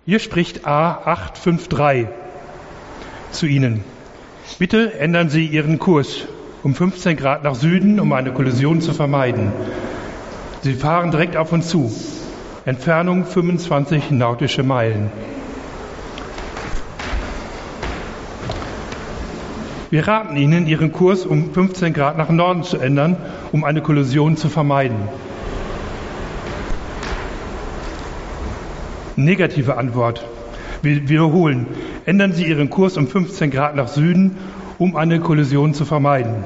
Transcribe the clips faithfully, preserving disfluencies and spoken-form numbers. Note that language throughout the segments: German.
Hier spricht A acht fünf drei zu Ihnen. Bitte ändern Sie Ihren Kurs um fünfzehn Grad nach Süden, um eine Kollision zu vermeiden. Sie fahren direkt auf uns zu. Entfernung fünfundzwanzig nautische Meilen. Wir raten Ihnen, Ihren Kurs um fünfzehn Grad nach Norden zu ändern, um eine Kollision zu vermeiden. Negative Antwort. Wir wiederholen. Ändern Sie Ihren Kurs um fünfzehn Grad nach Süden, um eine Kollision zu vermeiden.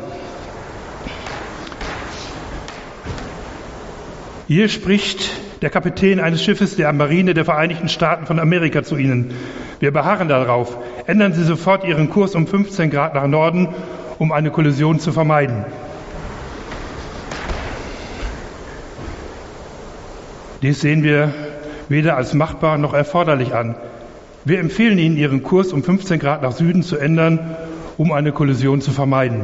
Hier spricht der Kapitän eines Schiffes der Marine der Vereinigten Staaten von Amerika zu Ihnen. Wir beharren darauf. Ändern Sie sofort Ihren Kurs um fünfzehn Grad nach Norden, um eine Kollision zu vermeiden. Dies sehen wir weder als machbar noch erforderlich an. Wir empfehlen Ihnen, Ihren Kurs um fünfzehn Grad nach Süden zu ändern, um eine Kollision zu vermeiden.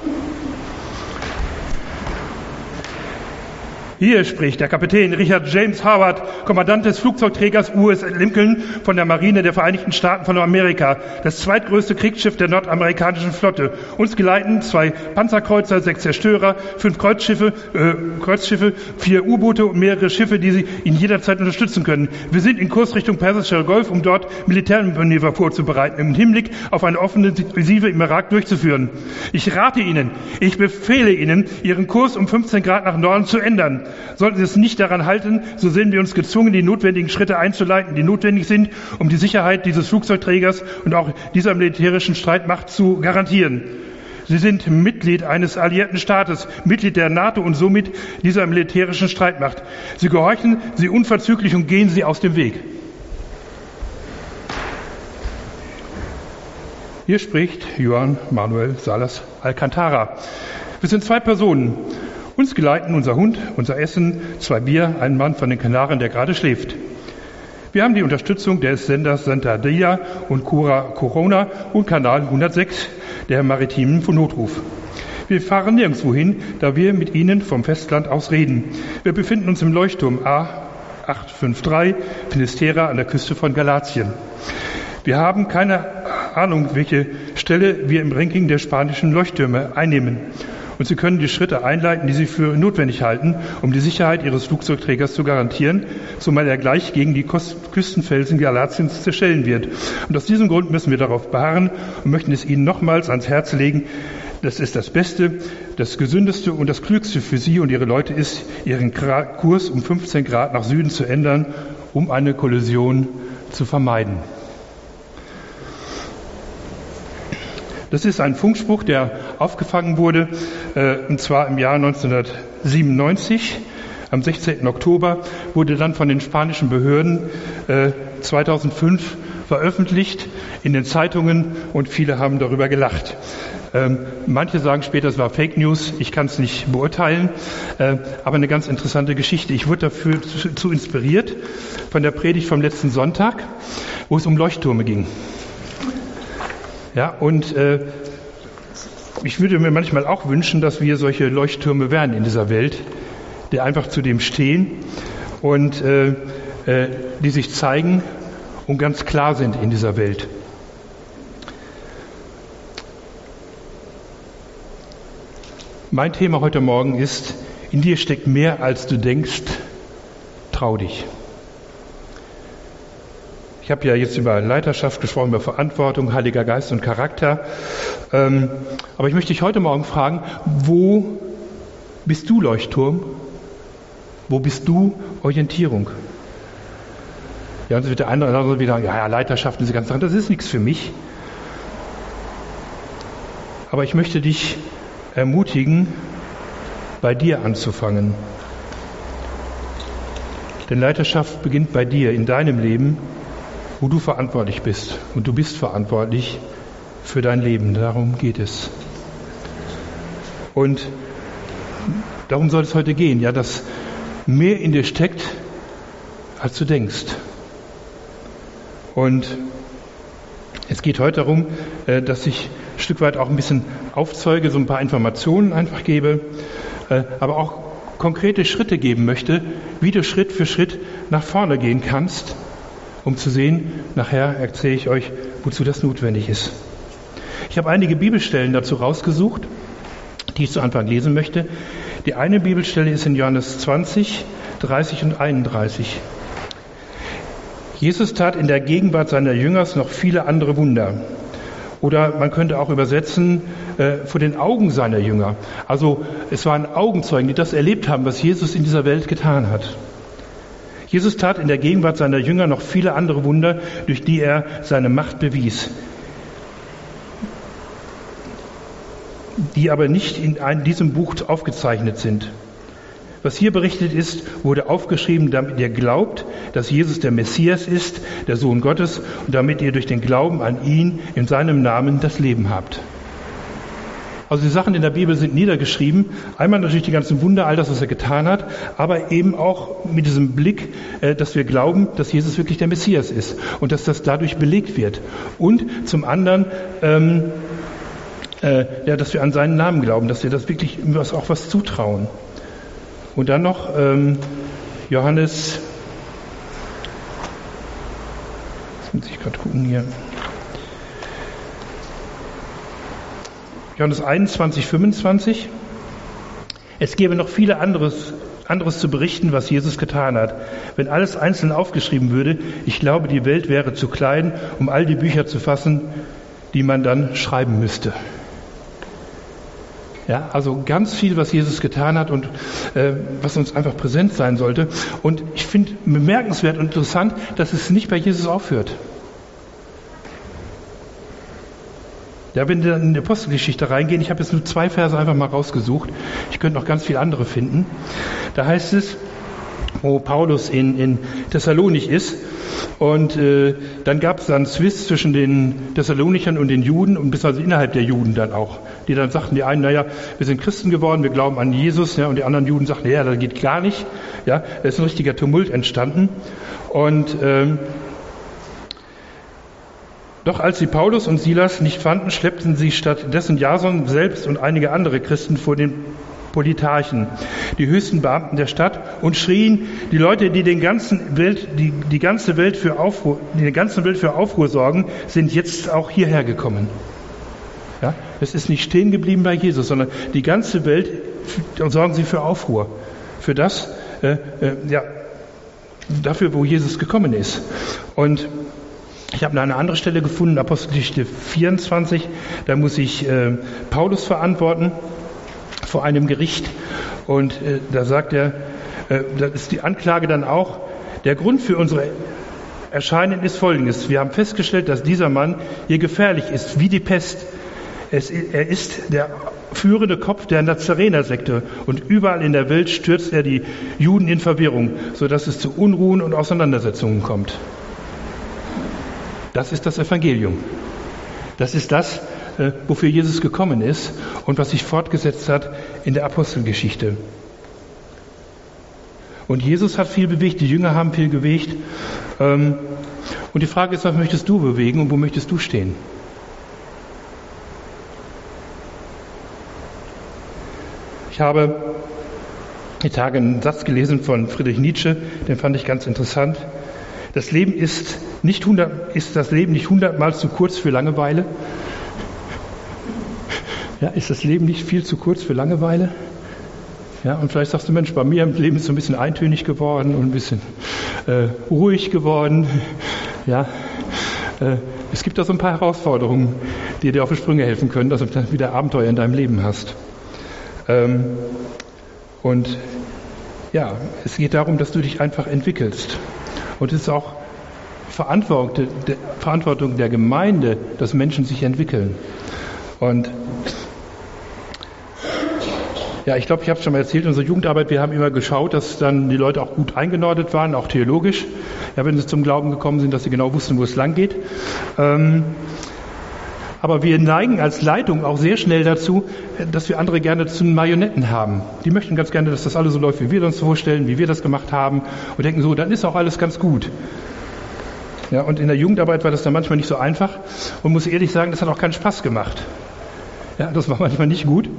Hier spricht der Kapitän Richard James Howard, Kommandant des Flugzeugträgers U S Lincoln von der Marine der Vereinigten Staaten von Amerika, das zweitgrößte Kriegsschiff der nordamerikanischen Flotte. Uns geleiten zwei Panzerkreuzer, sechs Zerstörer, fünf Kreuzschiffe, äh, Kreuzschiffe, vier U-Boote und mehrere Schiffe, die Sie in jeder Zeit unterstützen können. Wir sind in Kurs Richtung Persischer Golf, um dort Militärmanöver vorzubereiten, im Hinblick auf eine Offensive im Irak durchzuführen. Ich rate Ihnen, ich befehle Ihnen, Ihren Kurs um fünfzehn Grad nach Norden zu ändern. Sollten Sie es nicht daran halten, so sehen wir uns gezwungen, die notwendigen Schritte einzuleiten, die notwendig sind, um die Sicherheit dieses Flugzeugträgers und auch dieser militärischen Streitmacht zu garantieren. Sie sind Mitglied eines alliierten Staates, Mitglied der NATO und somit dieser militärischen Streitmacht. Sie gehorchen Sie unverzüglich und gehen Sie aus dem Weg. Hier spricht Juan Manuel Salas Alcantara. Wir sind zwei Personen. Uns geleiten unser Hund, unser Essen, zwei Bier, ein Mann von den Kanaren, der gerade schläft. Wir haben die Unterstützung des Senders Santa Dia und Cura Corona und Kanal hundertsechs, der maritimen Notruf. Wir fahren nirgendwo hin, da wir mit Ihnen vom Festland aus reden. Wir befinden uns im Leuchtturm A acht fünf drei Finisterra an der Küste von Galatien. Wir haben keine Ahnung, welche Stelle wir im Ranking der spanischen Leuchttürme einnehmen. Und Sie können die Schritte einleiten, die Sie für notwendig halten, um die Sicherheit Ihres Flugzeugträgers zu garantieren, zumal er gleich gegen die Küstenfelsen Galatiens zerschellen wird. Und aus diesem Grund müssen wir darauf beharren und möchten es Ihnen nochmals ans Herz legen, dass es das Beste, das Gesündeste und das Klügste für Sie und Ihre Leute ist, Ihren Kurs um fünfzehn Grad nach Süden zu ändern, um eine Kollision zu vermeiden. Das ist ein Funkspruch, der aufgefangen wurde, äh, und zwar im Jahr neunzehnhundertsiebenundneunzig. Am sechzehnten Oktober wurde dann von den spanischen Behörden äh, zweitausendfünf veröffentlicht in den Zeitungen und viele haben darüber gelacht. Ähm, manche sagen später, es war Fake News. Ich kann es nicht beurteilen, äh, aber eine ganz interessante Geschichte. Ich wurde dafür zu, zu inspiriert von der Predigt vom letzten Sonntag, wo es um Leuchttürme ging. Ja, und äh, ich würde mir manchmal auch wünschen, dass wir solche Leuchttürme wären in dieser Welt, die einfach zu dem stehen und äh, äh, die sich zeigen und ganz klar sind in dieser Welt. Mein Thema heute Morgen ist: In dir steckt mehr, als du denkst. Trau dich. Ich habe ja jetzt über Leiterschaft gesprochen, über Verantwortung, Heiliger Geist und Charakter. Ähm, aber ich möchte dich heute Morgen fragen, wo bist du Leuchtturm? Wo bist du Orientierung? Ja, und so wird der eine oder andere wieder sagen, ja, ja, Leiterschaft, diese ganzen Sachen, das ist nichts für mich. Aber ich möchte dich ermutigen, bei dir anzufangen. Denn Leiterschaft beginnt bei dir, in deinem Leben, wo du verantwortlich bist. Und du bist verantwortlich für dein Leben. Darum geht es. Und darum soll es heute gehen, ja, dass mehr in dir steckt, als du denkst. Und es geht heute darum, dass ich ein Stück weit auch ein bisschen aufzeuge, so ein paar Informationen einfach gebe, aber auch konkrete Schritte geben möchte, wie du Schritt für Schritt nach vorne gehen kannst, um zu sehen, nachher erzähle ich euch, wozu das notwendig ist. Ich habe einige Bibelstellen dazu rausgesucht, die ich zu Anfang lesen möchte. Die eine Bibelstelle ist in Johannes zwanzig, dreißig und einunddreißig. Jesus tat in der Gegenwart seiner Jüngers noch viele andere Wunder. Oder man könnte auch übersetzen, äh, vor den Augen seiner Jünger. Also es waren Augenzeugen, die das erlebt haben, was Jesus in dieser Welt getan hat. Jesus tat in der Gegenwart seiner Jünger noch viele andere Wunder, durch die er seine Macht bewies, die aber nicht in einem, diesem Buch aufgezeichnet sind. Was hier berichtet ist, wurde aufgeschrieben, damit ihr glaubt, dass Jesus der Messias ist, der Sohn Gottes, und damit ihr durch den Glauben an ihn in seinem Namen das Leben habt. Also die Sachen in der Bibel sind niedergeschrieben. Einmal natürlich die ganzen Wunder, all das, was er getan hat, aber eben auch mit diesem Blick, dass wir glauben, dass Jesus wirklich der Messias ist und dass das dadurch belegt wird. Und zum anderen, ähm, äh, ja, dass wir an seinen Namen glauben, dass wir das wirklich was, auch was zutrauen. Und dann noch ähm, Johannes, jetzt muss ich gerade gucken hier, Johannes einundzwanzig, fünfundzwanzig. Es gäbe noch viele anderes, anderes zu berichten, was Jesus getan hat. Wenn alles einzeln aufgeschrieben würde, ich glaube, die Welt wäre zu klein, um all die Bücher zu fassen, die man dann schreiben müsste. Ja, also ganz viel, was Jesus getan hat und äh, was uns einfach präsent sein sollte. Und ich finde bemerkenswert und interessant, dass es nicht bei Jesus aufhört. Ja, wenn wir dann in die Apostelgeschichte reingehen, ich habe jetzt nur zwei Verse einfach mal rausgesucht. Ich könnte noch ganz viele andere finden. Da heißt es, wo Paulus in, in Thessalonich ist. Und äh, dann gab es dann Zwist zwischen den Thessalonichern und den Juden und bis also innerhalb der Juden dann auch. Die dann sagten, die einen, naja, wir sind Christen geworden, wir glauben an Jesus, ja, und die anderen Juden sagten, ja, das geht gar nicht. Ja, da ist ein richtiger Tumult entstanden. Und ähm, doch als sie Paulus und Silas nicht fanden, schleppten sie stattdessen Jason selbst und einige andere Christen vor den Politarchen, die höchsten Beamten der Stadt, und schrien, die Leute, die den ganzen Welt, die, die ganze Welt für Aufruhr, die der ganzen Welt für Aufruhr sorgen, sind jetzt auch hierher gekommen. Ja, es ist nicht stehen geblieben bei Jesus, sondern die ganze Welt sorgen sie für Aufruhr, für das, äh, äh, ja, dafür, wo Jesus gekommen ist. Und ich habe eine andere Stelle gefunden, Apostelgeschichte vierundzwanzig, da muss ich äh, Paulus verantworten vor einem Gericht, und äh, da sagt er, äh, das ist die Anklage dann auch, der Grund für unsere Erscheinen ist folgendes: Wir haben festgestellt, dass dieser Mann hier gefährlich ist, wie die Pest. Es, er ist der führende Kopf der Nazarener-Sekte und überall in der Welt stürzt er die Juden in Verwirrung, sodass es zu Unruhen und Auseinandersetzungen kommt. Das ist das Evangelium. Das ist das, wofür Jesus gekommen ist und was sich fortgesetzt hat in der Apostelgeschichte. Und Jesus hat viel bewegt, die Jünger haben viel bewegt. Und die Frage ist, was möchtest du bewegen und wo möchtest du stehen? Ich habe die Tage einen Satz gelesen von Friedrich Nietzsche, den fand ich ganz interessant. Das Leben ist nicht hundert, ist das Leben nicht hundertmal zu kurz für Langeweile? Ja, ist das Leben nicht viel zu kurz für Langeweile? Ja, und vielleicht sagst du, Mensch, bei mir im Leben ist es so ein bisschen eintönig geworden und ein bisschen äh, ruhig geworden. Ja, äh, es gibt da so ein paar Herausforderungen, die dir auf die Sprünge helfen können, dass du dann wieder Abenteuer in deinem Leben hast. Ähm, und ja, es geht darum, dass du dich einfach entwickelst. Und es ist auch Verantwortung der, Verantwortung der Gemeinde, dass Menschen sich entwickeln. Und ja, ich glaube, ich habe es schon mal erzählt, in unserer Jugendarbeit, wir haben immer geschaut, dass dann die Leute auch gut eingenordet waren, auch theologisch. Ja, wenn sie zum Glauben gekommen sind, dass sie genau wussten, wo es lang geht. Ähm, aber wir neigen als Leitung auch sehr schnell dazu, dass wir andere gerne zu Marionetten haben. Die möchten ganz gerne, dass das alles so läuft, wie wir uns vorstellen, wie wir das gemacht haben, und denken so, dann ist auch alles ganz gut. Ja, und in der Jugendarbeit war das dann manchmal nicht so einfach und muss ehrlich sagen, das hat auch keinen Spaß gemacht. Ja, das war manchmal nicht gut.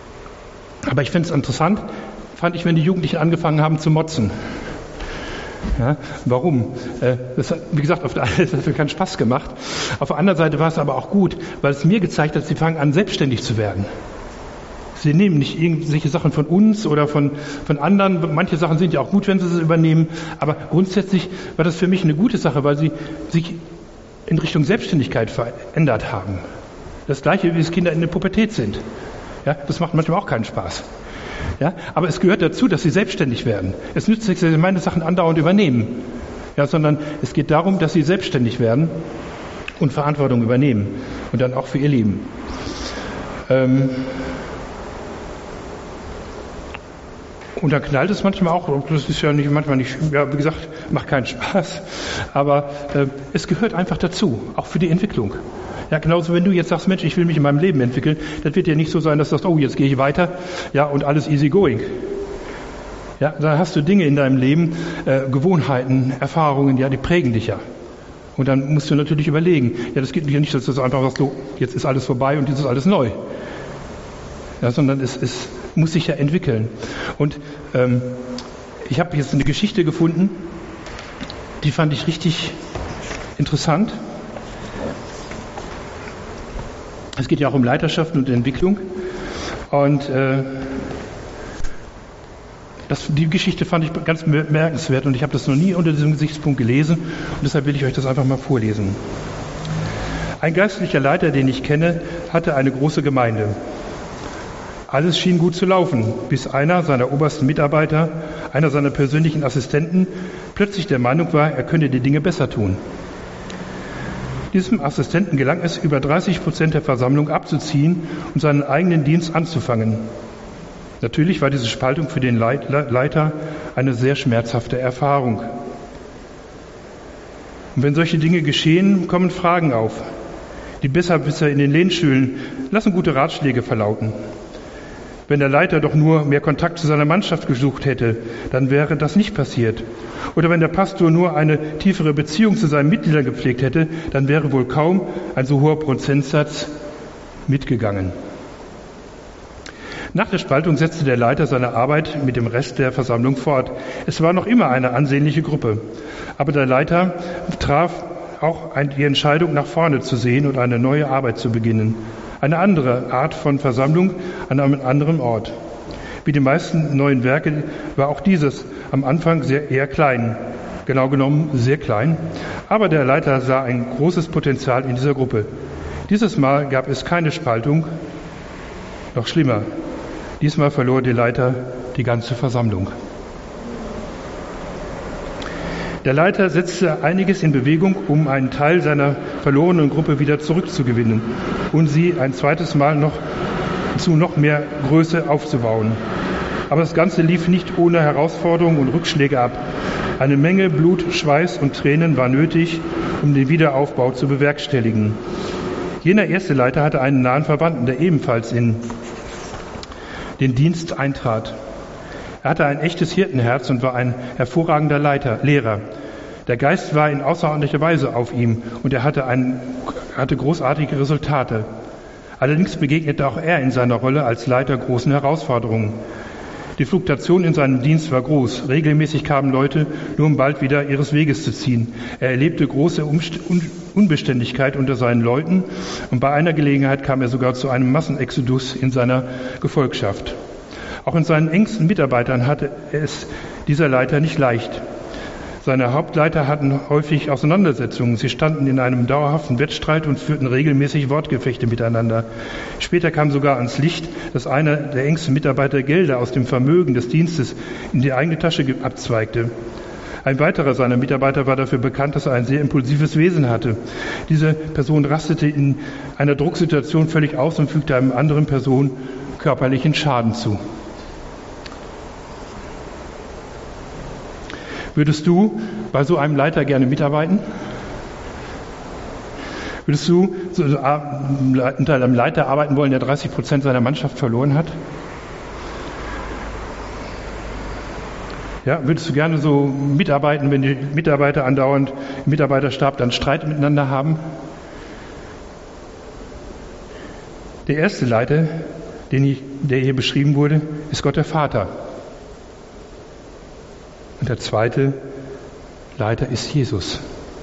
Aber ich finde es interessant, fand ich, wenn die Jugendlichen angefangen haben zu motzen. Ja, warum? Äh, das hat, wie gesagt, auf der einen Seite hat mir keinen Spaß gemacht. Auf der anderen Seite war es aber auch gut, weil es mir gezeigt hat, sie fangen an, selbstständig zu werden. Sie nehmen nicht irgendwelche Sachen von uns oder von, von anderen. Manche Sachen sind ja auch gut, wenn sie es übernehmen. Aber grundsätzlich war das für mich eine gute Sache, weil sie sich in Richtung Selbstständigkeit verändert haben. Das Gleiche, wie es Kinder in der Pubertät sind. Ja, das macht manchmal auch keinen Spaß. Ja, aber es gehört dazu, dass sie selbstständig werden. Es nützt nichts, dass sie meine Sachen andauernd übernehmen. Ja, sondern es geht darum, dass sie selbstständig werden und Verantwortung übernehmen. Und dann auch für ihr Leben. Ähm, Und dann knallt es manchmal auch, das ist ja nicht, manchmal nicht, ja, wie gesagt, macht keinen Spaß, aber äh, es gehört einfach dazu, auch für die Entwicklung. Ja, genauso wenn du jetzt sagst, Mensch, ich will mich in meinem Leben entwickeln, das wird ja nicht so sein, dass du sagst, oh, jetzt gehe ich weiter, ja, und alles easy going. Ja, dann hast du Dinge in deinem Leben, äh, Gewohnheiten, Erfahrungen, ja, die prägen dich ja. Und dann musst du natürlich überlegen, ja, das geht ja nicht, dass du einfach sagst, so, jetzt ist alles vorbei und jetzt ist alles neu. Ja, sondern es, es muss sich ja entwickeln. Und ähm, ich habe jetzt eine Geschichte gefunden, die fand ich richtig interessant. Es geht ja auch um Leiterschaft und Entwicklung. Und äh, das, die Geschichte fand ich ganz bemerkenswert und ich habe das noch nie unter diesem Gesichtspunkt gelesen und deshalb will ich euch das einfach mal vorlesen. Ein geistlicher Leiter, den ich kenne, hatte eine große Gemeinde. Alles schien gut zu laufen, bis einer seiner obersten Mitarbeiter, einer seiner persönlichen Assistenten, plötzlich der Meinung war, er könne die Dinge besser tun. Diesem Assistenten gelang es, über dreißig Prozent der Versammlung abzuziehen und seinen eigenen Dienst anzufangen. Natürlich war diese Spaltung für den Leiter eine sehr schmerzhafte Erfahrung. Und wenn solche Dinge geschehen, kommen Fragen auf. Die Besserwisser in den Lehnstühlen lassen gute Ratschläge verlauten. Wenn der Leiter doch nur mehr Kontakt zu seiner Mannschaft gesucht hätte, dann wäre das nicht passiert. Oder wenn der Pastor nur eine tiefere Beziehung zu seinen Mitgliedern gepflegt hätte, dann wäre wohl kaum ein so hoher Prozentsatz mitgegangen. Nach der Spaltung setzte der Leiter seine Arbeit mit dem Rest der Versammlung fort. Es war noch immer eine ansehnliche Gruppe. Aber der Leiter traf auch die Entscheidung, nach vorne zu sehen und eine neue Arbeit zu beginnen. Eine andere Art von Versammlung an einem anderen Ort. Wie die meisten neuen Werke war auch dieses am Anfang sehr eher klein. Genau genommen sehr klein. Aber der Leiter sah ein großes Potenzial in dieser Gruppe. Dieses Mal gab es keine Spaltung. Noch schlimmer. Diesmal verlor der Leiter die ganze Versammlung. Der Leiter setzte einiges in Bewegung, um einen Teil seiner verlorenen Gruppe wieder zurückzugewinnen und sie ein zweites Mal noch zu noch mehr Größe aufzubauen. Aber das Ganze lief nicht ohne Herausforderungen und Rückschläge ab. Eine Menge Blut, Schweiß und Tränen war nötig, um den Wiederaufbau zu bewerkstelligen. Jener erste Leiter hatte einen nahen Verwandten, der ebenfalls in den Dienst eintrat. Er hatte ein echtes Hirtenherz und war ein hervorragender Leiter, Lehrer. Der Geist war in außerordentlicher Weise auf ihm und er hatte, ein, hatte großartige Resultate. Allerdings begegnete auch er in seiner Rolle als Leiter großen Herausforderungen. Die Fluktuation in seinem Dienst war groß. Regelmäßig kamen Leute, nur um bald wieder ihres Weges zu ziehen. Er erlebte große Umst- Un- Unbeständigkeit unter seinen Leuten und bei einer Gelegenheit kam er sogar zu einem Massenexodus in seiner Gefolgschaft. Auch in seinen engsten Mitarbeitern hatte es dieser Leiter nicht leicht. Seine Hauptleiter hatten häufig Auseinandersetzungen. Sie standen in einem dauerhaften Wettstreit und führten regelmäßig Wortgefechte miteinander. Später kam sogar ans Licht, dass einer der engsten Mitarbeiter Gelder aus dem Vermögen des Dienstes in die eigene Tasche abzweigte. Ein weiterer seiner Mitarbeiter war dafür bekannt, dass er ein sehr impulsives Wesen hatte. Diese Person rastete in einer Drucksituation völlig aus und fügte einer anderen Person körperlichen Schaden zu. Würdest du bei so einem Leiter gerne mitarbeiten? Würdest du unter einem Leiter arbeiten wollen, der dreißig Prozent seiner Mannschaft verloren hat? Ja, würdest du gerne so mitarbeiten, wenn die Mitarbeiter andauernd im Mitarbeiterstab dann Streit miteinander haben? Der erste Leiter, den ich, der hier beschrieben wurde, ist Gott der Vater. Und der zweite Leiter ist Jesus.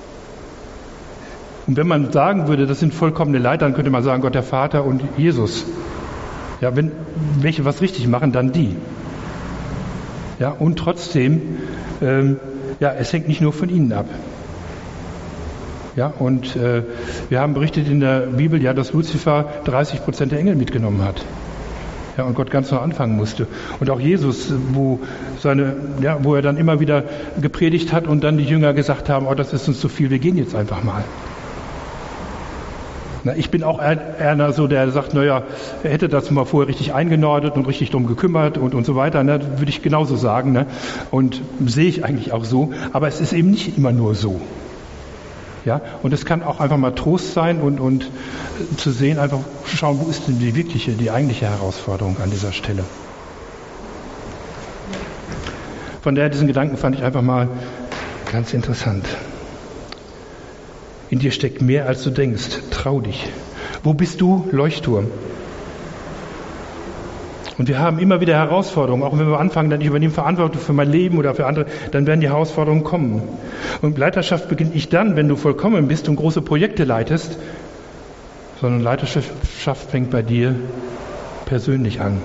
Und wenn man sagen würde, das sind vollkommene Leiter, dann könnte man sagen, Gott der Vater und Jesus. Ja, wenn welche was richtig machen, dann die. Ja, und trotzdem, ähm, ja, es hängt nicht nur von ihnen ab. Ja, und äh, wir haben berichtet in der Bibel, ja, dass Luzifer dreißig Prozent der Engel mitgenommen hat. Ja, und Gott ganz neu anfangen musste. Und auch Jesus, wo seine, ja, wo er dann immer wieder gepredigt hat und dann die Jünger gesagt haben, oh, das ist uns zu viel, wir gehen jetzt einfach mal. Na, ich bin auch einer so, der sagt, naja, er hätte das mal vorher richtig eingenordet und richtig drum gekümmert und, und so weiter. Ne? Würde ich genauso sagen. Ne? Und sehe ich eigentlich auch so. Aber es ist eben nicht immer nur so. Ja? Und es kann auch einfach mal Trost sein und, und zu sehen, einfach schauen, wo ist denn die wirkliche, die eigentliche Herausforderung an dieser Stelle. Von daher, diesen Gedanken fand ich einfach mal ganz interessant. In dir steckt mehr, als du denkst. Trau dich. Wo bist du? Leuchtturm. Und wir haben immer wieder Herausforderungen. Auch wenn wir anfangen, dann ich übernehme Verantwortung für mein Leben oder für andere, dann werden die Herausforderungen kommen. Und Leiterschaft beginnt nicht dann, wenn du vollkommen bist und große Projekte leitest, sondern Leiterschaft fängt bei dir persönlich an.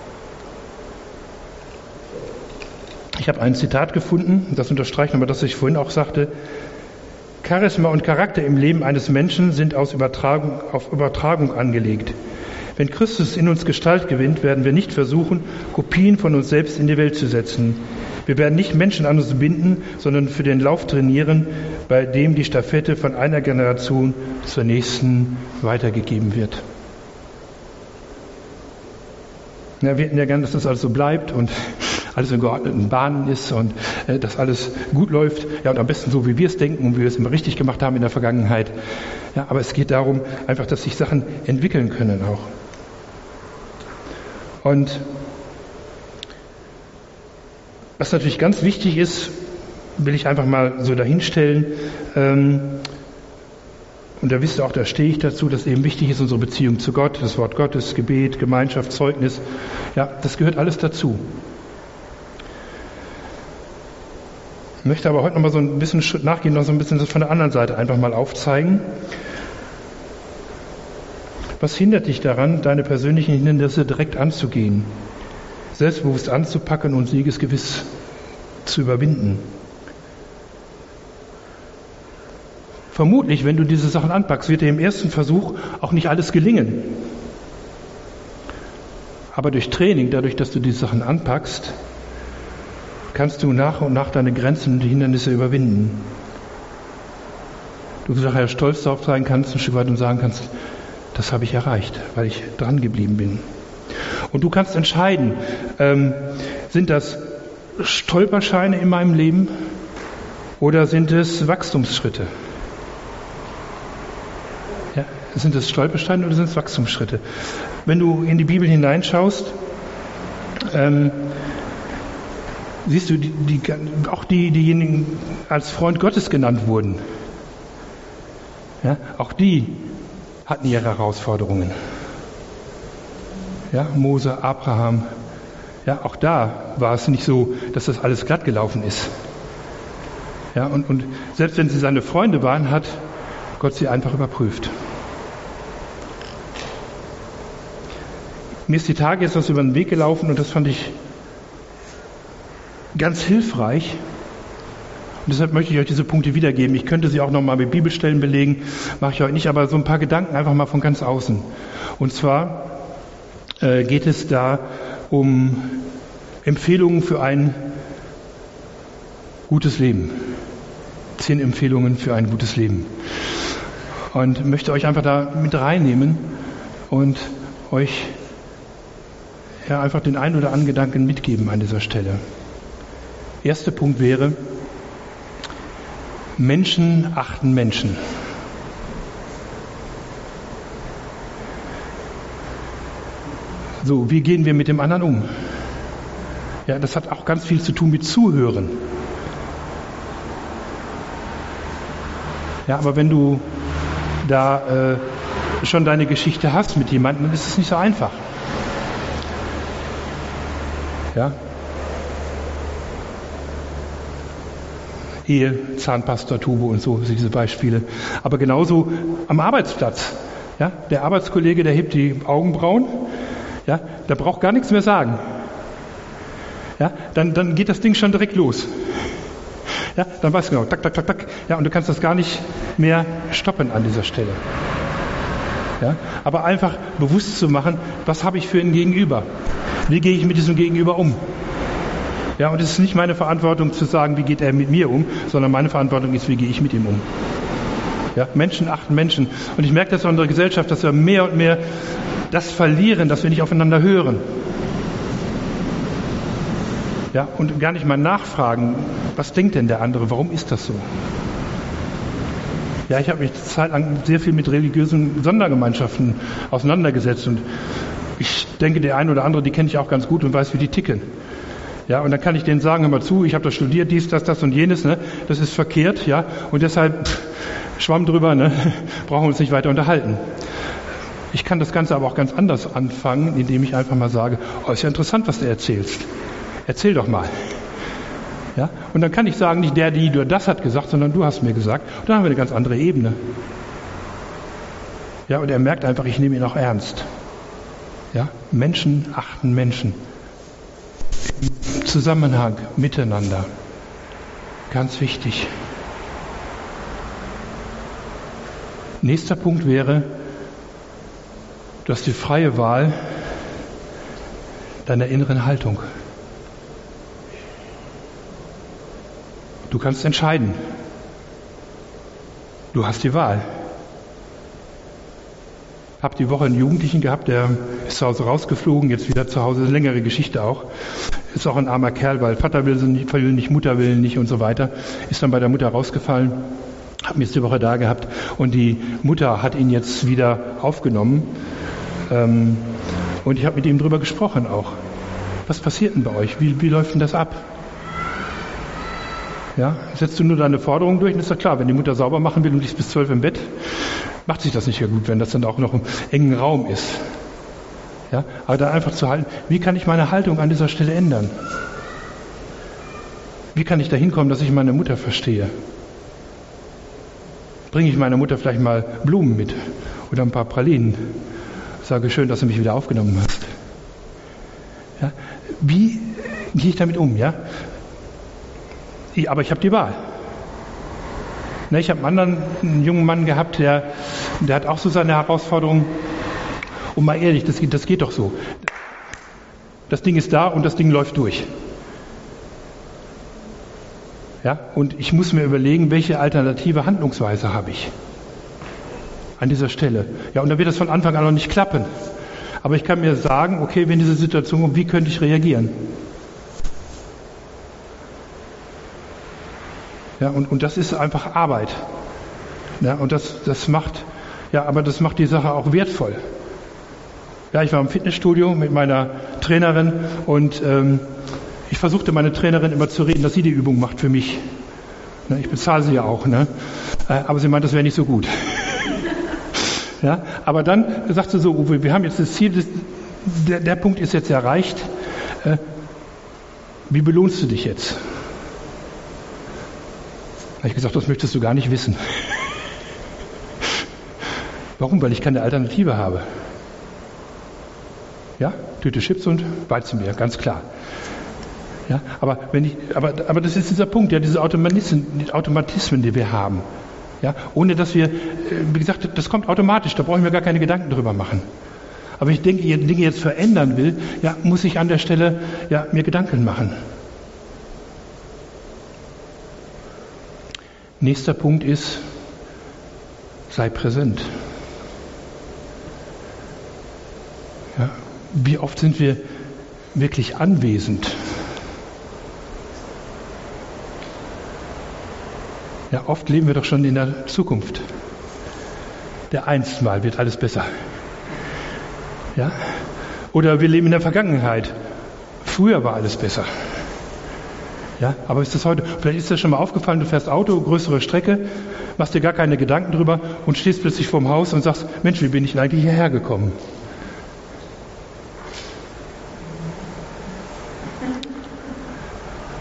Ich habe ein Zitat gefunden, das unterstreicht nochmal das, was ich vorhin auch sagte. Charisma und Charakter im Leben eines Menschen sind aus Übertragung, auf Übertragung angelegt. Wenn Christus in uns Gestalt gewinnt, werden wir nicht versuchen, Kopien von uns selbst in die Welt zu setzen. Wir werden nicht Menschen an uns binden, sondern für den Lauf trainieren, bei dem die Stafette von einer Generation zur nächsten weitergegeben wird. Ja, wir hätten ja gern, dass das alles so bleibt und alles in geordneten Bahnen ist und äh, dass alles gut läuft. Ja, und am besten so, wie wir es denken und wie wir es immer richtig gemacht haben in der Vergangenheit. Ja, aber es geht darum, einfach, dass sich Sachen entwickeln können auch. Und was natürlich ganz wichtig ist, will ich einfach mal so dahinstellen. Ähm, und da wisst ihr auch, da stehe ich dazu, dass eben wichtig ist unsere Beziehung zu Gott, das Wort Gottes, Gebet, Gemeinschaft, Zeugnis. Ja, das gehört alles dazu. Ich möchte aber heute noch mal so ein bisschen Schritt nachgehen, noch so ein bisschen das von der anderen Seite einfach mal aufzeigen. Was hindert dich daran, deine persönlichen Hindernisse direkt anzugehen, selbstbewusst anzupacken und siegesgewiss zu überwinden? Vermutlich, wenn du diese Sachen anpackst, wird dir im ersten Versuch auch nicht alles gelingen. Aber durch Training, dadurch, dass du diese Sachen anpackst, kannst du nach und nach deine Grenzen und die Hindernisse überwinden. Du nachher stolz darauf sein kannst, ein Stück weit und sagen kannst, das habe ich erreicht, weil ich dran geblieben bin. Und du kannst entscheiden, ähm, sind das Stolperscheine in meinem Leben oder sind es Wachstumsschritte? Ja, sind es Stolpersteine oder sind es Wachstumsschritte? Wenn du in die Bibel hineinschaust, ähm, siehst du, die, die, auch die, diejenigen als Freund Gottes genannt wurden, ja, auch die hatten ihre Herausforderungen. Ja, Mose, Abraham, ja, auch da war es nicht so, dass das alles glatt gelaufen ist. Ja, und, und selbst wenn sie seine Freunde waren, hat Gott sie einfach überprüft. Mir ist die Tage jetzt was über den Weg gelaufen und das fand ich ganz hilfreich. Und deshalb möchte ich euch diese Punkte wiedergeben. Ich könnte sie auch nochmal mit Bibelstellen belegen, mache ich euch nicht, aber so ein paar Gedanken einfach mal von ganz außen. Und zwar äh, geht es da um Empfehlungen für ein gutes Leben. Zehn Empfehlungen für ein gutes Leben. Und möchte euch einfach da mit reinnehmen und euch ja, einfach den einen oder anderen Gedanken mitgeben an dieser Stelle. Erster Punkt wäre, Menschen achten Menschen. So, wie gehen wir mit dem anderen um? Ja, das hat auch ganz viel zu tun mit Zuhören. Ja, aber wenn du da äh, schon deine Geschichte hast mit jemandem, dann ist es nicht so einfach. Ja. Ehe, Zahnpastatube und so, diese Beispiele. Aber genauso am Arbeitsplatz. Ja, der Arbeitskollege, der hebt die Augenbrauen, ja, der braucht gar nichts mehr sagen. Ja, dann, dann geht das Ding schon direkt los. Ja, dann weißt du genau, tak, tak, tak, tak. Ja, und du kannst das gar nicht mehr stoppen an dieser Stelle. Ja, aber einfach bewusst zu machen, was habe ich für ein Gegenüber? Wie gehe ich mit diesem Gegenüber um? Ja, und es ist nicht meine Verantwortung zu sagen, wie geht er mit mir um, sondern meine Verantwortung ist, wie gehe ich mit ihm um. Ja, Menschen achten Menschen. Und ich merke das in unserer Gesellschaft, dass wir mehr und mehr das verlieren, dass wir nicht aufeinander hören. Ja, und gar nicht mal nachfragen, was denkt denn der andere, warum ist das so? Ja, ich habe mich eine Zeit lang sehr viel mit religiösen Sondergemeinschaften auseinandergesetzt und ich denke, der eine oder andere, die kenne ich auch ganz gut und weiß, wie die ticken. Ja, und dann kann ich denen sagen, hör mal zu, ich habe das studiert, dies, das, das und jenes, ne? Das ist verkehrt, ja, und deshalb pff, Schwamm drüber, ne? Brauchen wir uns nicht weiter unterhalten. Ich kann das Ganze aber auch ganz anders anfangen, indem ich einfach mal sage, oh, ist ja interessant, was du erzählst. Erzähl doch mal. Ja? Und dann kann ich sagen, nicht der, die, du das hat gesagt, sondern du hast mir gesagt. Und dann haben wir eine ganz andere Ebene. Ja, und er merkt einfach, ich nehme ihn auch ernst. Ja? Menschen achten Menschen. Im Zusammenhang, miteinander. Ganz wichtig. Nächster Punkt wäre, du hast die freie Wahl deiner inneren Haltung. Du kannst entscheiden. Du hast die Wahl. Ich habe die Woche einen Jugendlichen gehabt, der ist zu Hause rausgeflogen, jetzt wieder zu Hause, eine längere Geschichte auch. Ist auch ein armer Kerl, weil Vater will nicht, will nicht, Mutter will nicht und so weiter. Ist dann bei der Mutter rausgefallen, habe ihn jetzt die Woche da gehabt und die Mutter hat ihn jetzt wieder aufgenommen. Ähm, und ich habe mit ihm drüber gesprochen auch. Was passiert denn bei euch? Wie, wie läuft denn das ab? Ja, setzt du nur deine Forderungen durch, dann ist ja klar, wenn die Mutter sauber machen will und liegst bis zwölf im Bett, macht sich das nicht mehr gut, wenn das dann auch noch im engen Raum ist. Ja, aber da einfach zu halten, wie kann ich meine Haltung an dieser Stelle ändern? Wie kann ich da hinkommen, dass ich meine Mutter verstehe? Bringe ich meiner Mutter vielleicht mal Blumen mit oder ein paar Pralinen? Sage, schön, dass du mich wieder aufgenommen hast. Ja, wie gehe ich damit um? Ja? Aber ich habe die Wahl. Ne, ich habe einen anderen einen jungen Mann gehabt, der, der hat auch so seine Herausforderungen. Und mal ehrlich, das, das geht doch so. Das Ding ist da und das Ding läuft durch. Ja, und ich muss mir überlegen, welche alternative Handlungsweise habe ich an dieser Stelle. Ja, und dann wird das von Anfang an noch nicht klappen. Aber ich kann mir sagen, okay, wenn diese Situation kommt, wie könnte ich reagieren? Ja, und, und das ist einfach Arbeit. Ja, und das, das macht, ja, aber das macht die Sache auch wertvoll. Ja, ich war im Fitnessstudio mit meiner Trainerin und ähm, ich versuchte meine Trainerin immer zu reden, dass sie die Übung macht für mich. Ne, ich bezahle sie ja auch, ne? Äh, aber sie meint, das wäre nicht so gut. Ja, aber dann sagt sie so, Uwe, wir haben jetzt das Ziel, das, der, der Punkt ist jetzt erreicht. Äh, wie belohnst du dich jetzt? Da habe ich gesagt, das möchtest du gar nicht wissen. Warum? Weil ich keine Alternative habe. Ja, Tüte Chips und Weizenbier, ganz klar. Ja, aber wenn ich, aber, aber das ist dieser Punkt, ja, diese Automatismen, die Automatismen, die wir haben. Ja, ohne dass wir, wie gesagt, das kommt automatisch, da brauchen wir gar keine Gedanken drüber machen. Aber wenn ich denke, Dinge jetzt verändern will, ja, muss ich an der Stelle ja, mir Gedanken machen. Nächster Punkt ist, sei präsent. Ja, wie oft sind wir wirklich anwesend? Ja, oft leben wir doch schon in der Zukunft. Der Einstmal wird alles besser. Ja? Oder wir leben in der Vergangenheit. Früher war alles besser. Ja, aber ist das heute, vielleicht ist dir schon mal aufgefallen, du fährst Auto, größere Strecke, machst dir gar keine Gedanken drüber und stehst plötzlich vorm Haus und sagst, Mensch, wie bin ich denn eigentlich hierher gekommen?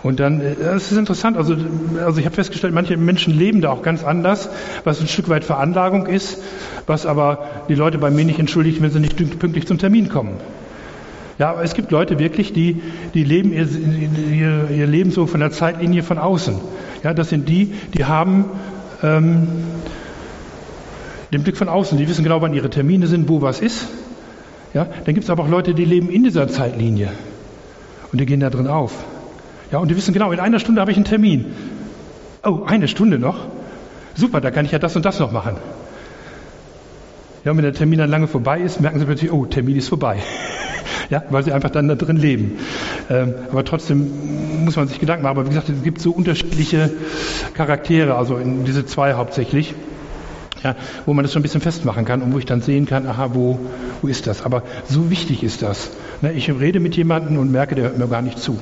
Und dann, das ist interessant, also, also ich habe festgestellt, manche Menschen leben da auch ganz anders, was ein Stück weit Veranlagung ist, was aber die Leute bei mir nicht entschuldigt, wenn sie nicht pünktlich zum Termin kommen. Ja, aber es gibt Leute wirklich, die, die leben ihr, ihr, ihr Leben so von der Zeitlinie von außen. Ja, das sind die, die haben ähm, den Blick von außen, die wissen genau, wann ihre Termine sind, wo was ist. Ja, dann gibt es aber auch Leute, die leben in dieser Zeitlinie und die gehen da drin auf. Ja, und die wissen genau, in einer Stunde habe ich einen Termin. Oh, eine Stunde noch? Super, da kann ich ja das und das noch machen. Ja, und wenn der Termin dann lange vorbei ist, merken sie plötzlich, oh, Termin ist vorbei. Ja, weil sie einfach dann da drin leben. Ähm, aber trotzdem muss man sich Gedanken machen. Aber wie gesagt, es gibt so unterschiedliche Charaktere, also in diese zwei hauptsächlich, ja, wo man das schon ein bisschen festmachen kann und wo ich dann sehen kann, aha, wo, wo ist das? Aber so wichtig ist das. Ne, ich rede mit jemandem und merke, der hört mir gar nicht zu.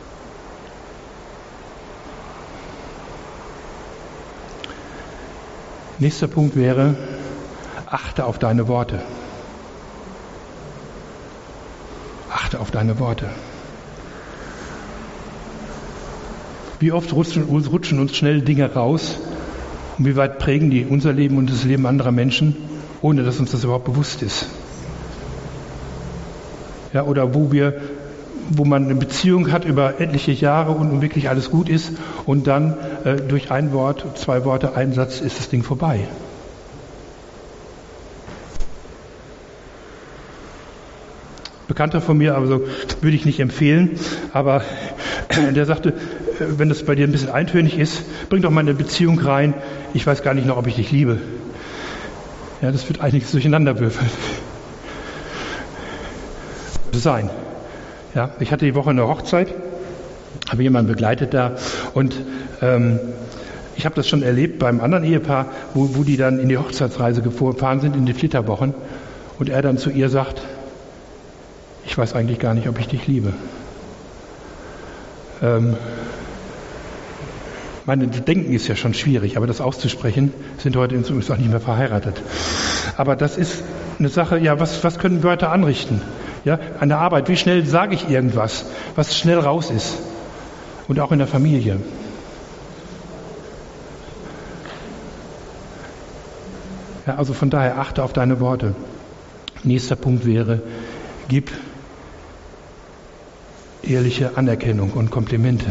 Nächster Punkt wäre, achte auf deine Worte. Achte auf deine Worte. Wie oft rutschen, rutschen uns schnell Dinge raus und wie weit prägen die unser Leben und das Leben anderer Menschen, ohne dass uns das überhaupt bewusst ist. Ja, oder wo wir, wo man eine Beziehung hat über etliche Jahre und wirklich alles gut ist und dann äh, durch ein Wort, zwei Worte, ein Satz ist das Ding vorbei. Bekannter von mir, also würde ich nicht empfehlen, aber der sagte, wenn das bei dir ein bisschen eintönig ist, bring doch mal eine Beziehung rein, ich weiß gar nicht noch, ob ich dich liebe. Ja, das wird einiges durcheinander würfeln. Sein. Ja, ich hatte die Woche eine Hochzeit, habe jemanden begleitet da und ähm, ich habe das schon erlebt beim anderen Ehepaar, wo, wo die dann in die Hochzeitsreise gefahren sind, in die Flitterwochen und er dann zu ihr sagt, ich weiß eigentlich gar nicht, ob ich dich liebe. Ähm, meine Denken ist ja schon schwierig, aber das auszusprechen, sind heute übrigens auch nicht mehr verheiratet. Aber das ist eine Sache, ja, was, was können Wörter anrichten? Ja, an der Arbeit, wie schnell sage ich irgendwas, was schnell raus ist? Und auch in der Familie. Ja, also von daher achte auf deine Worte. Nächster Punkt wäre, gib ehrliche Anerkennung und Komplimente.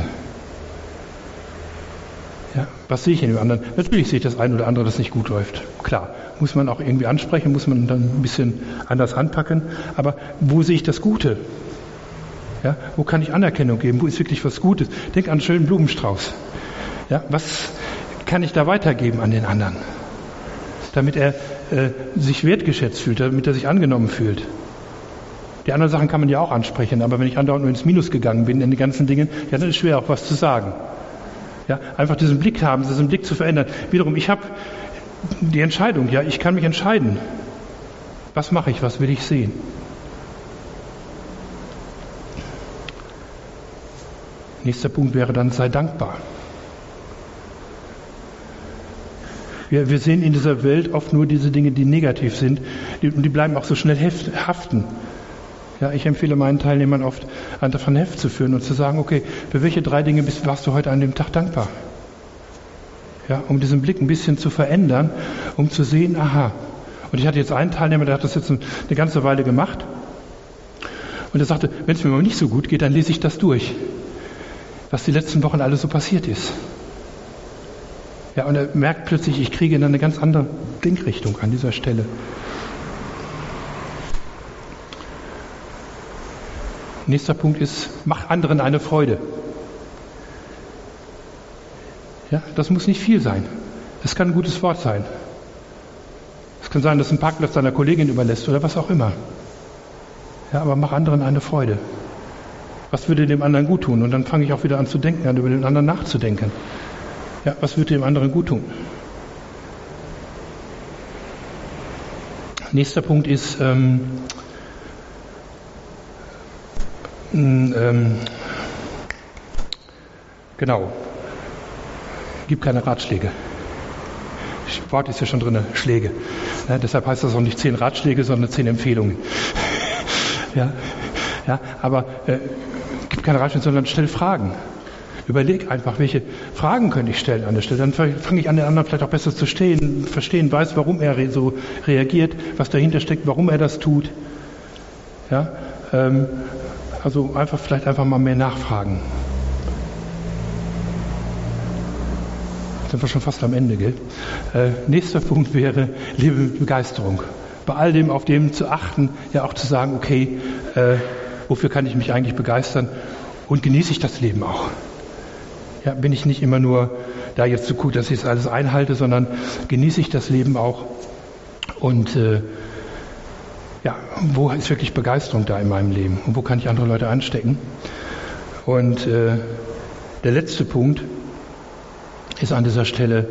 Ja, was sehe ich in dem anderen? Natürlich sehe ich das ein oder andere, das nicht gut läuft. Klar, muss man auch irgendwie ansprechen, muss man dann ein bisschen anders anpacken. Aber wo sehe ich das Gute? Ja, wo kann ich Anerkennung geben? Wo ist wirklich was Gutes? Denk an einen schönen Blumenstrauß. Ja, was kann ich da weitergeben an den anderen? Damit er äh, sich wertgeschätzt fühlt, damit er sich angenommen fühlt. Die anderen Sachen kann man ja auch ansprechen, aber wenn ich andauernd nur ins Minus gegangen bin in den ganzen Dingen, ja, dann ist es schwer, auch was zu sagen. Ja, einfach diesen Blick haben, diesen Blick zu verändern. Wiederum, ich habe die Entscheidung, ja, ich kann mich entscheiden. Was mache ich, was will ich sehen? Nächster Punkt wäre dann, sei dankbar. Wir, wir sehen in dieser Welt oft nur diese Dinge, die negativ sind, die, und die bleiben auch so schnell heft, haften. Ja, ich empfehle meinen Teilnehmern oft, ein davon Heft zu führen und zu sagen, okay, für welche drei Dinge bist, warst du heute an dem Tag dankbar? Ja, um diesen Blick ein bisschen zu verändern, um zu sehen, aha. Und ich hatte jetzt einen Teilnehmer, der hat das jetzt eine ganze Weile gemacht. Und er sagte, wenn es mir mal nicht so gut geht, dann lese ich das durch, was die letzten Wochen alles so passiert ist. Ja, und er merkt plötzlich, ich kriege dann eine ganz andere Denkrichtung an dieser Stelle. Nächster Punkt ist, mach anderen eine Freude. Ja, das muss nicht viel sein. Das kann ein gutes Wort sein. Es kann sein, dass du einen Parkplatz deiner Kollegin überlässt oder was auch immer. Ja, aber mach anderen eine Freude. Was würde dem anderen gut tun? Und dann fange ich auch wieder an zu denken, an über den anderen nachzudenken. Ja, was würde dem anderen gut tun? Nächster Punkt ist, ähm, ähm, genau, gib keine Ratschläge. Wort ist ja schon drin, Schläge. Ja, deshalb heißt das auch nicht zehn Ratschläge, sondern zehn Empfehlungen. ja, ja, aber äh, gib keine Ratschläge, sondern stell Fragen. Überleg einfach, welche Fragen könnte ich stellen an der Stelle. Dann fange ich an, den anderen vielleicht auch besser zu stehen, verstehen, weiß, warum er so reagiert, was dahinter steckt, warum er das tut. Ja, ähm, also einfach vielleicht einfach mal mehr nachfragen. Sind wir schon fast am Ende, gell? Äh, nächster Punkt wäre, lebe mit Begeisterung. Bei all dem auf dem zu achten, ja auch zu sagen, okay, äh, wofür kann ich mich eigentlich begeistern und genieße ich das Leben auch. Ja, bin ich nicht immer nur da jetzt so gut, dass ich das alles einhalte, sondern genieße ich das Leben auch und äh, ja, wo ist wirklich Begeisterung da in meinem Leben und wo kann ich andere Leute anstecken? Und äh, der letzte Punkt ist an dieser Stelle,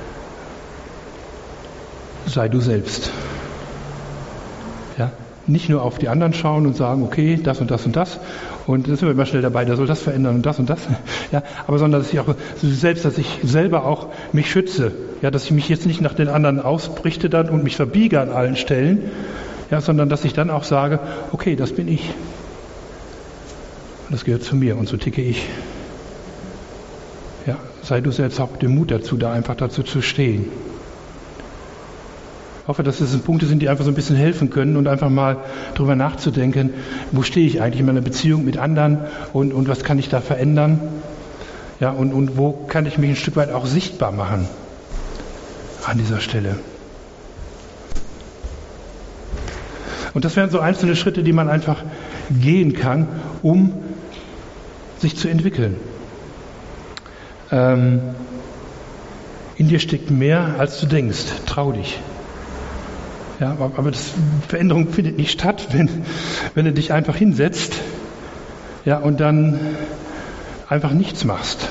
sei du selbst. Ja, nicht nur auf die anderen schauen und sagen, okay, das und das und das und da sind wir immer schnell dabei, der soll das verändern und das und das, ja, aber sondern dass ich auch selbst, dass ich selber auch mich schütze, ja, dass ich mich jetzt nicht nach den anderen ausrichte dann und mich verbiege an allen Stellen, ja, sondern dass ich dann auch sage, okay, das bin ich. Das gehört zu mir und so ticke ich. Ja, sei du selbst, hab den Mut dazu, da einfach dazu zu stehen. Ich hoffe, dass das Punkte sind, die einfach so ein bisschen helfen können und einfach mal drüber nachzudenken, wo stehe ich eigentlich in meiner Beziehung mit anderen und, und was kann ich da verändern? Ja, und, und wo kann ich mich ein Stück weit auch sichtbar machen an dieser Stelle? Und das wären so einzelne Schritte, die man einfach gehen kann, um sich zu entwickeln. Ähm, in dir steckt mehr, als du denkst. Trau dich. Ja, aber das Veränderung findet nicht statt, wenn, wenn du dich einfach hinsetzt, ja, und dann einfach nichts machst.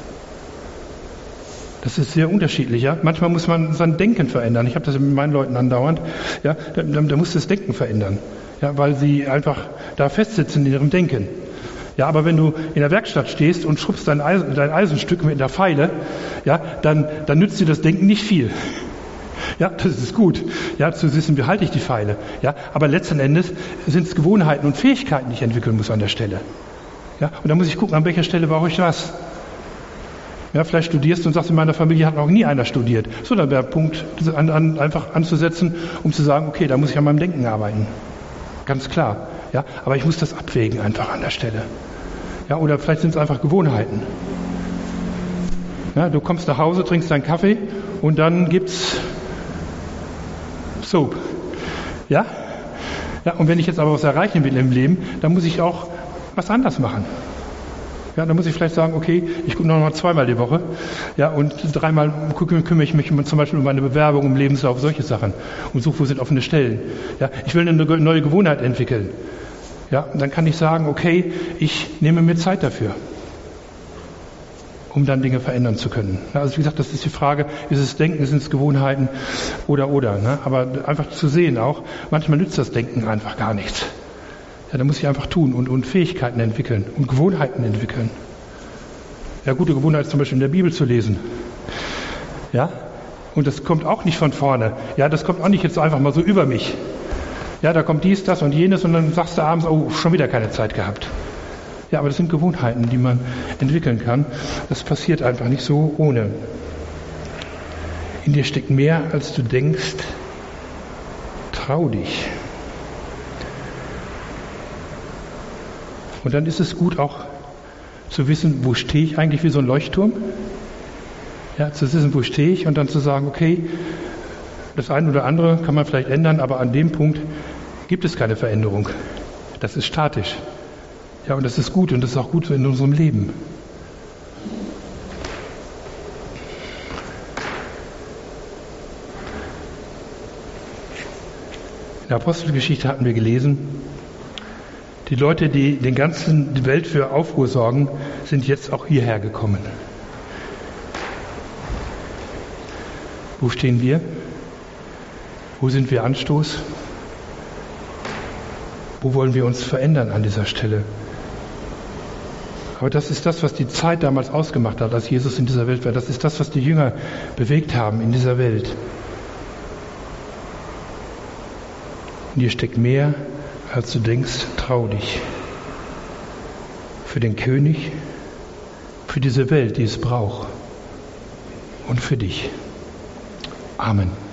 Das ist sehr unterschiedlich. Ja? Manchmal muss man sein Denken verändern. Ich habe das mit meinen Leuten andauernd. Ja? Da, da, da muss das Denken verändern, ja? Weil sie einfach da festsitzen in ihrem Denken. Ja, aber wenn du in der Werkstatt stehst und schrubbst dein, Eisen, dein Eisenstück mit der Feile, ja, dann, dann nützt dir das Denken nicht viel. Ja, das ist gut, ja, zu wissen, wie halte ich die Feile. Ja, aber letzten Endes sind es Gewohnheiten und Fähigkeiten, die ich entwickeln muss an der Stelle. Ja, und da muss ich gucken, an welcher Stelle brauche ich was. Ja, vielleicht studierst du und sagst, in meiner Familie hat noch nie einer studiert. So, dann wäre der Punkt, an, an, einfach anzusetzen, um zu sagen, okay, da muss ich an meinem Denken arbeiten. Ganz klar. Ja, aber ich muss das abwägen einfach an der Stelle. Ja, oder vielleicht sind es einfach Gewohnheiten. Ja, du kommst nach Hause, trinkst deinen Kaffee und dann gibt's Soap. Ja? Ja, und wenn ich jetzt aber was erreichen will im Leben, dann muss ich auch was anders machen. Ja, dann muss ich vielleicht sagen, okay, ich gucke noch mal zweimal die Woche, ja, und dreimal kümmere ich mich zum Beispiel um meine Bewerbung, um Lebenslauf, solche Sachen und suche, wo sind offene Stellen. Ja, ich will eine neue Gewohnheit entwickeln. Ja, und dann kann ich sagen, okay, ich nehme mir Zeit dafür, um dann Dinge verändern zu können. Also wie gesagt, das ist die Frage, ist es Denken, sind es Gewohnheiten oder oder. Ne? Aber einfach zu sehen auch, manchmal nützt das Denken einfach gar nichts. Ja, da muss ich einfach tun und, und Fähigkeiten entwickeln und Gewohnheiten entwickeln. Ja, gute Gewohnheit ist zum Beispiel in der Bibel zu lesen. Ja, und das kommt auch nicht von vorne. Ja, das kommt auch nicht jetzt einfach mal so über mich. Ja, da kommt dies, das und jenes und dann sagst du abends, oh, schon wieder keine Zeit gehabt. Ja, aber das sind Gewohnheiten, die man entwickeln kann. Das passiert einfach nicht so ohne. In dir steckt mehr, als du denkst. Trau dich. Und dann ist es gut auch zu wissen, wo stehe ich eigentlich wie so ein Leuchtturm. Ja, zu wissen, wo stehe ich und dann zu sagen, okay, das eine oder andere kann man vielleicht ändern, aber an dem Punkt gibt es keine Veränderung. Das ist statisch. Ja, und das ist gut und das ist auch gut so in unserem Leben. In der Apostelgeschichte hatten wir gelesen, die Leute, die den ganzen die Welt für Aufruhr sorgen, sind jetzt auch hierher gekommen. Wo stehen wir? Wo sind wir Anstoß? Wo wollen wir uns verändern an dieser Stelle? Aber das ist das, was die Zeit damals ausgemacht hat, als Jesus in dieser Welt war. Das ist das, was die Jünger bewegt haben in dieser Welt. In dir steckt mehr, als du denkst. Trau dich. Für den König, für diese Welt, die es braucht und für dich. Amen.